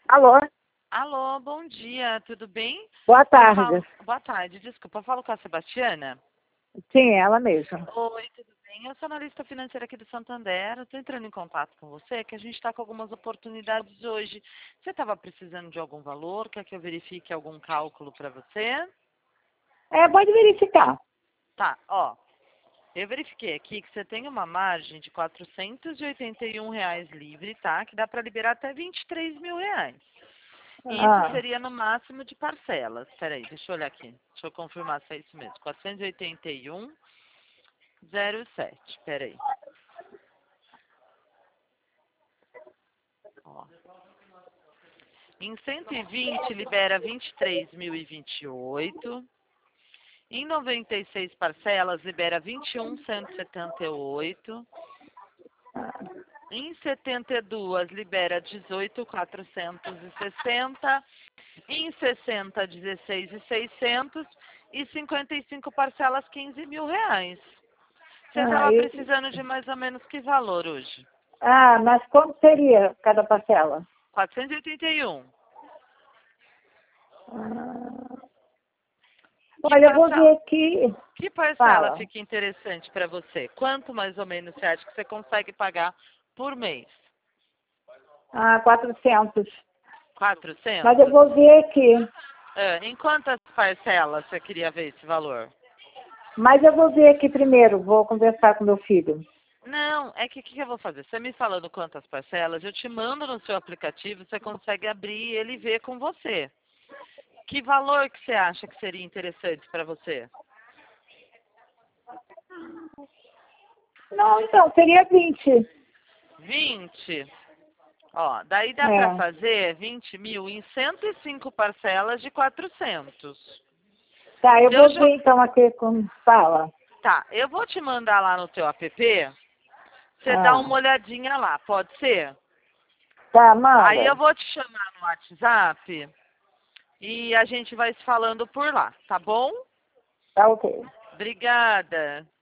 Alô? Alô, bom dia, tudo bem? Boa tarde. Boa tarde, desculpa, eu falo com a Sebastiana? Sim, ela mesma. Oi, tudo bem? Eu sou analista financeira aqui do Santander, estou entrando em contato com você, que a gente está com algumas oportunidades hoje. Você estava precisando de algum valor? Quer que eu verifique algum cálculo para você? Pode verificar. Tá, ó, eu verifiquei aqui que você tem uma margem de R$ 481 livre, tá? Que dá para liberar até R$ 23.000. E isso Ah, seria no máximo de parcelas. Espera aí, deixa eu olhar aqui. Deixa eu confirmar se é isso mesmo. 481,07. Espera aí. Ó. Em 120 libera 23.028. Em 96 parcelas libera 21.178. Em 72 libera 18.460. Em 60, 16.600 e 55 parcelas, R$ 15.000. Você estava e- precisando de mais ou menos que valor hoje? mas quanto seria cada parcela? 481. Ah, Que olha, eu vou ver parcela, aqui. que parcela Fala. fica interessante para você? Quanto mais ou menos você acha que você consegue pagar por mês? 400. Mas eu 400? vou ver aqui. Em quantas parcelas você queria ver esse valor? Mas eu vou ver aqui primeiro. Vou conversar com meu filho. Não, é que o que eu vou fazer? Você me falando quantas parcelas, eu te mando no seu aplicativo, você consegue abrir ele e ver com você. Que valor que você acha que seria interessante para você? Não, então, seria 20. 20. Ó, daí dá para É. fazer 20.000 em 105 parcelas de 400. Tá, eu Se eu vou jo- ver então aqui como fala. Tá, eu vou te mandar lá no teu app, você dá uma Ah, olhadinha lá, pode ser? tá, Aí eu manda. vou te chamar no WhatsApp e a gente vai se falando por lá, tá bom? Tá ok. Obrigada.